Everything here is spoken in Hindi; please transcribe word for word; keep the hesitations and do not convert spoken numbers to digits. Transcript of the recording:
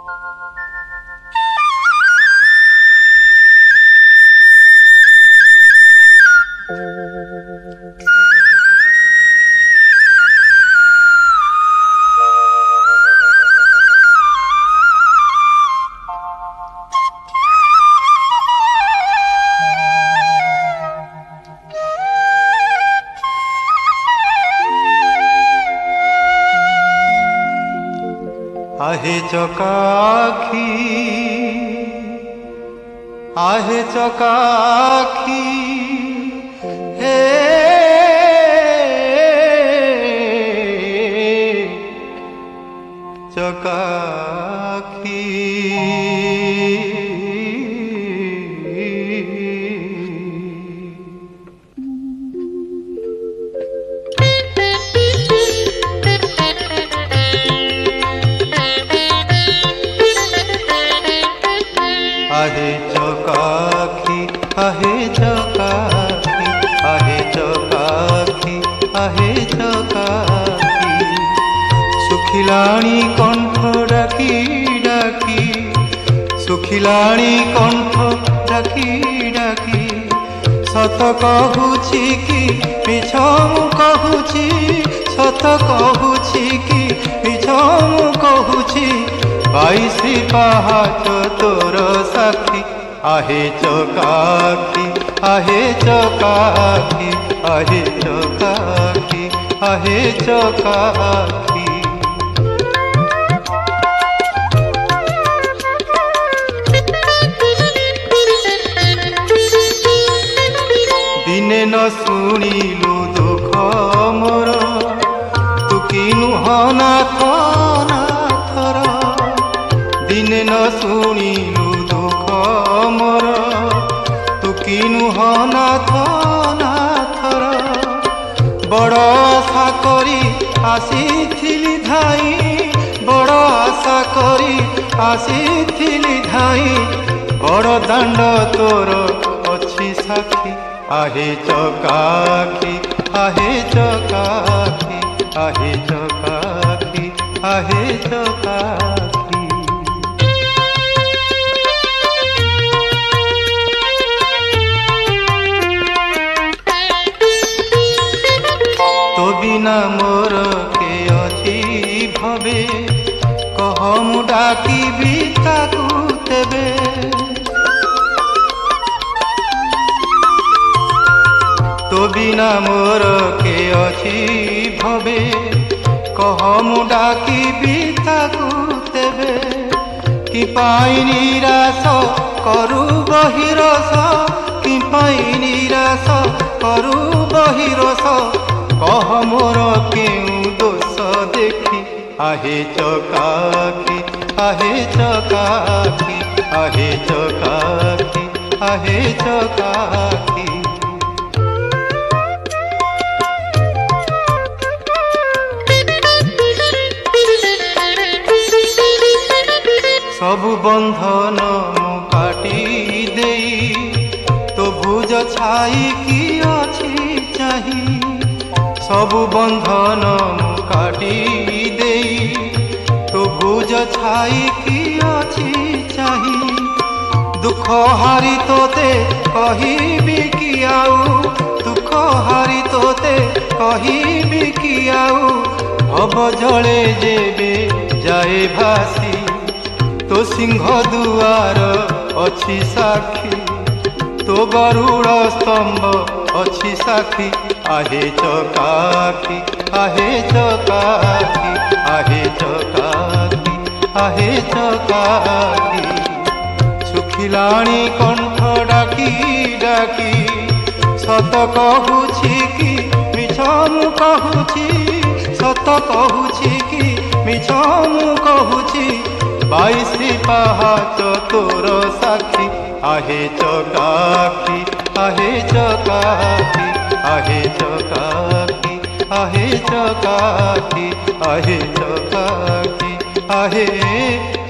आहे चकाखी आहे चकाखी हे चकाखी आहे चकाखी आहे चकाखी आहे चकाखी आहे चकाखी सुखिलाणी कंठ डाकी डाकी सुखिलाणी कंठ डाकी डाकी सत कहूची कि मिछ मु कहूची सत कहूची कि मिछ मु कहूची बाईसी पहाच तोर साखी आहे चकाखी आहे चकाखी आहे चकाखी आहे चकाखी दिने न शुणिलु दुख मोर तू किनु हनाथ नाथर दिने न शुणिलु दुख मोर तू किनु हनाथ नाथर बड़ आशा करी आसीथिली धाई बड़ आशा करी आसीथिली धाई बड़ दांड तोर अच्छी साखी आहे चकाखी आहे चकाखी आहे चकाखी आहे चकाखी तो बिना मोर के अच्छी भवे कह मु डाकी भी ताकू तेबे तो बिना मोर के अच्छी भवे कह मु डाकी भी ताकू तेबे कि पाई निराश करू बहिरस कि पाई निराश करू बहिरस कह मोर केउ दोष देखी आहे चकाखी आहे चकाखी आहे चकाखी आहे चकाखी सबु बंधन मु काटी देई तो भुज छाई कि अछि चाही सबु बंधन मु काटी देई तो भुज छाई कि अछि चाही दुख हारी तोते कहिबी कि आउ दुख हारी तोते कहिबी कि आउ भव जले जेबे जाए भासी तो सिंह दुआर अच्छी साखी तो गरुड़ स्तंभ अच्छी साखी आहे चकाखी आहे चकाखी आहे चकाखी आहे चकाखी सुखिलाणी कंठ डाकी डाकी सत कहूची कि मिछ मु कहूची सत कहूची कि मिछ मु कहूची बाईसी पहाच तोर साखी आहे चकाखी आहे चकाखी आहे चकाखी आहे चकाखी आहे चकाखी आहे